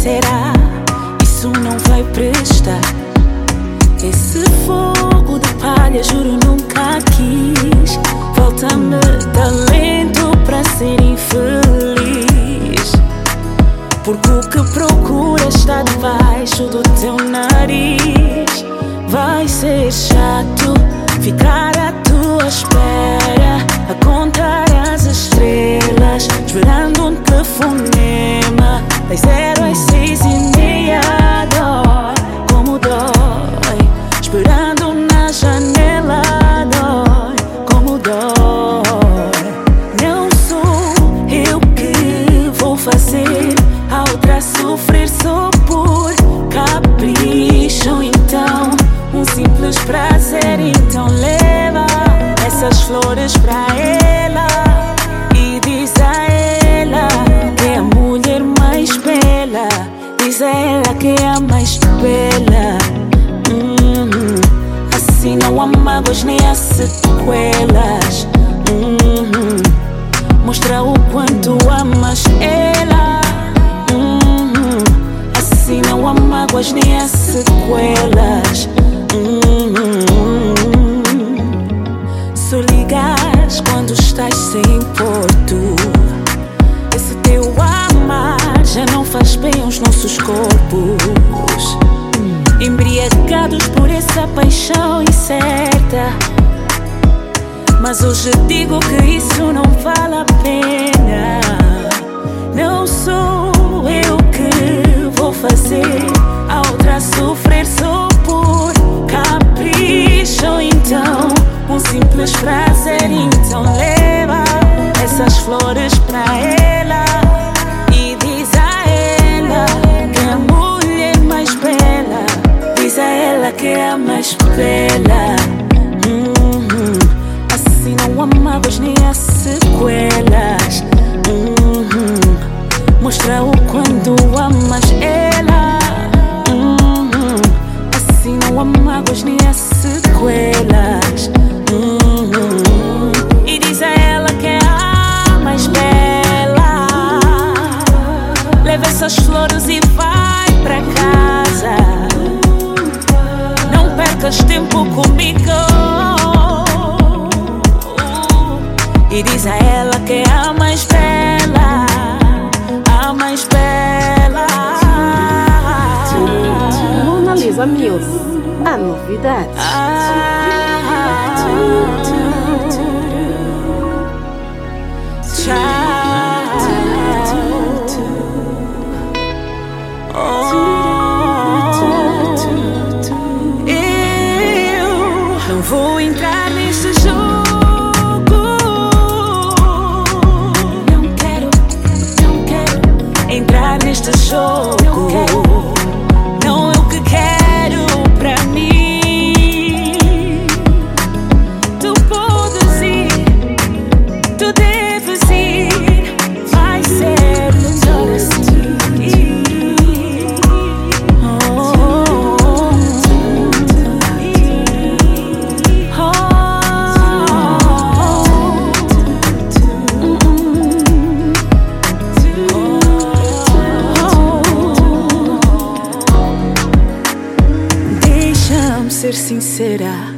sincera, isso não vai prestar. Esse fogo de palha, juro nunca quis. Falta-me talento para ser infeliz, porque o que procuras está debaixo do teu nariz. Vai ser chato ficar à tua espera, a contar as estrelas, esperando um telefonema das 0 às 6:30. Dói, como dói, esperando na janela. Dói, como dói. Não sou eu que vou fazer a outra sofrer só por capricho. Então, um simples prazer. Então leva essas flores pra ela e diz a ela que é a mulher mais bela. Diz a ela que é a mais bela. Assim não há mágoas nem há sequelas. Mostra o quanto amas ela. Assim não há mágoas nem há sequelas. Se ligas quando estás sem porto, esse teu amar já não faz bem aos nossos corpos. Embriagados por essa paixão incerta, mas hoje digo que isso não vale a pena. Não sou eu que vou fazer a outra sofrer só por capricho. Então, um simples prazer. Então leva essas flores pra ela e diz a ela que é a mulher mais bela. Diz a ela que é a mais bela. Assim não há mágoas nem há sequelas. Mostra o quanto amas ela. Assim não há mágoas nem há sequelas. E diz a ela que é a mais bela. Leva essas flores e vai pra casa. Não percas tempo comigo. E diz a ela que é a mais bela. A mais bela. Mona Lisa Music, a novidade. Eu não vou entrar nesse jogo. Não quero entrar neste jogo. Não é o que quero pra mim. Tu podes ir, tu deves ir. Vai ser melhor assim. Deixa-me ser sincera,